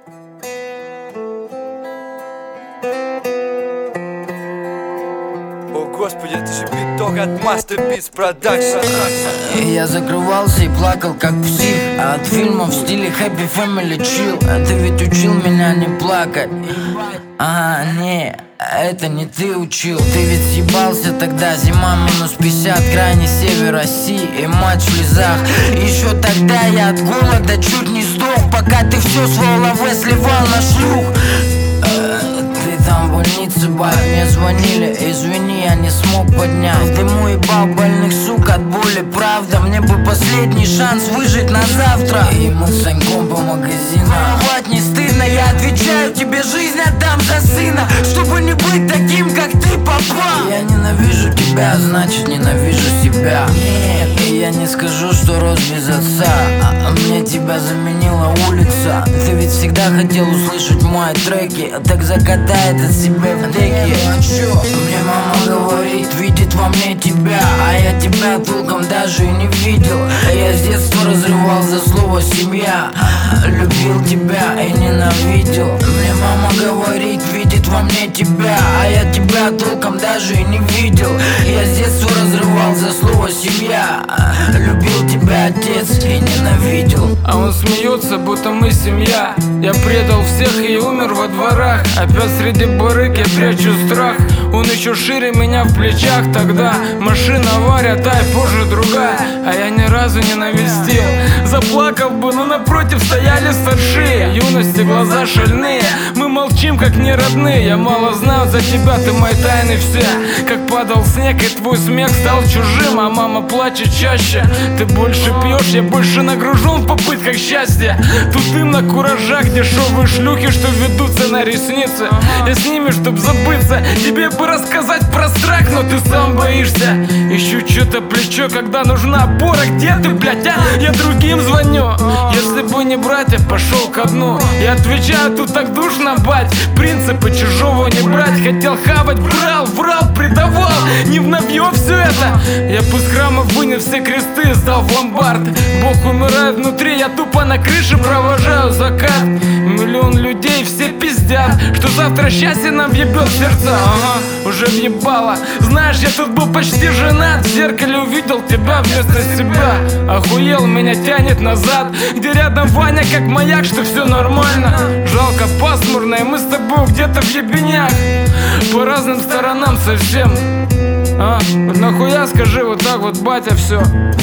О господи, это же биток от Master Beats Production. Я закрывался и плакал как псих, а от фильмов в стиле Happy Family Chill. А ты ведь учил меня не плакать. Не, это не ты учил. Ты ведь съебался тогда, зима -50, крайний север России и матч в слезах. Еще тогда я от голода чуть не сдох, пока ты все свой лаве сливал на шлюх. Ты там в больнице, бай, мне звонили, извини, я не смог поднять. В дыму ебал больных сук от боли, правда. Мне бы последний шанс выжить на завтра. И мы с Саньком по магазинам. Воровать не стыдно, я отвечаю тебе, жизнь отдам за сына, чтобы не быть таким, как ты, папа. Я ненавижу тебя, значит ненавижу себя. Нет, и я не скажу, что рос без отца, мне тебя заменила улица. Ты ведь всегда хотел услышать мои треки, так закатай это себе в деки. Мне мама говорит, видит во мне тебя, а я тебя толком даже и не видел. Я с детства разрывал за слово семья, любил тебя и ненавидел. Мне мама говорит, видит во мне тебя, а я тебя толком даже и не видел. Я с детства разрывал за слово семья, любил тебя, отец, и ненавидел. А он смеется, будто мы семья. Я предал всех и умер во дворах. Опять среди барыг я прячу страх. Он еще шире меня в плечах. Тогда машина авария, та и позже другая, а я ни разу не навестил. Заплакал бы, но напротив стояли старшие. Юности глаза шальные, мы молчим как не родные. Я мало знаю за тебя, ты мои тайны все. Как падал снег и твой смех стал чужим, а мама плачет чаще. Ты больше пьешь, я больше нагружен в попытках счастья. Тут дым на куражах, дешевые шлюхи, что ведутся на ресницы. Я с ними, чтоб забыться, тебе бы рассказать про страх, но ты сам боишься. Ищу чьё-то плечо, когда нужна опора. Где ты, блядь, а? Я другим звоню. Если бы не братья, пошел ко дну. Я отвечаю, тут так душно, бать. Принципы чужого не брать. Хотел хавать, брал, врал, предавал. Не в навье все это. Я пусть храма вынес все кресты, сдал в ломбард. Бог умирает внутри, я тупо на крыше провожаю закат. Миллион людей, все пиздят, что завтра счастье нам въебет в сердца. Уже въебало. Знаешь, я тут был почти женат. В зеркале увидел тебя вместо себя. Охуел, меня тянет назад, где рядом Ваня как маяк, что все нормально. Жалко, пасмурно, и мы с тобой где-то в ебенях, по разным сторонам совсем. Нахуя, скажи, вот так вот, батя, все.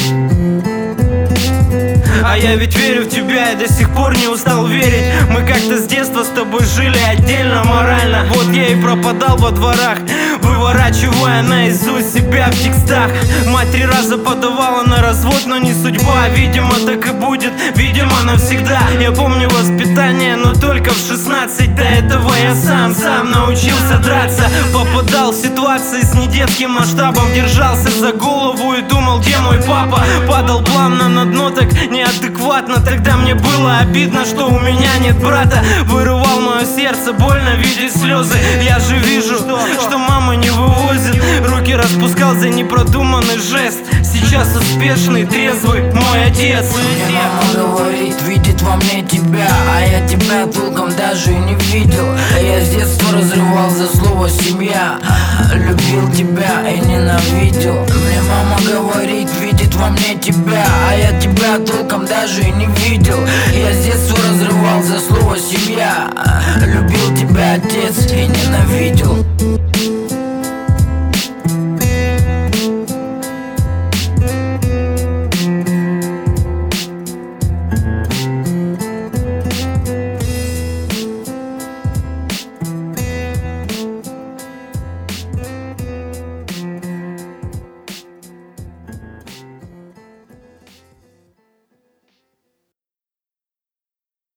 А я ведь верю в тебя и до сих пор не устал верить. Мы как-то с детства с тобой жили отдельно морально. Вот я и пропадал во дворах, выворачивая наизусть себя в текстах. Мать 3 раза подавала на развод, но не судьба. Видимо, так и будет, видимо, навсегда. Я помню воспитание, но только в 16. До этого я сам научился драться. Попадал в ситуации с недетским масштабом. Держался за голову и думал, где мой папа. Падал плавно на дно, так неадекватно. Тогда мне было обидно, что у меня нет брата. Вырывал мое сердце, больно видеть слезы. Я же вижу, что мама не вывозит. Руки распускал за непродуманный жест. Сейчас успешный, трезвый мой отец. Мне мама говорит, видит во мне тебя, а я тебя толком даже и не видел. Я с детства разрывал за слово семья, любил тебя и ненавидел. Мне мама говорит, видит во мне тебя, а я тебя толком даже и не видел. Я с детства разрывал за слово семья, любил тебя, отец, и ненавидел.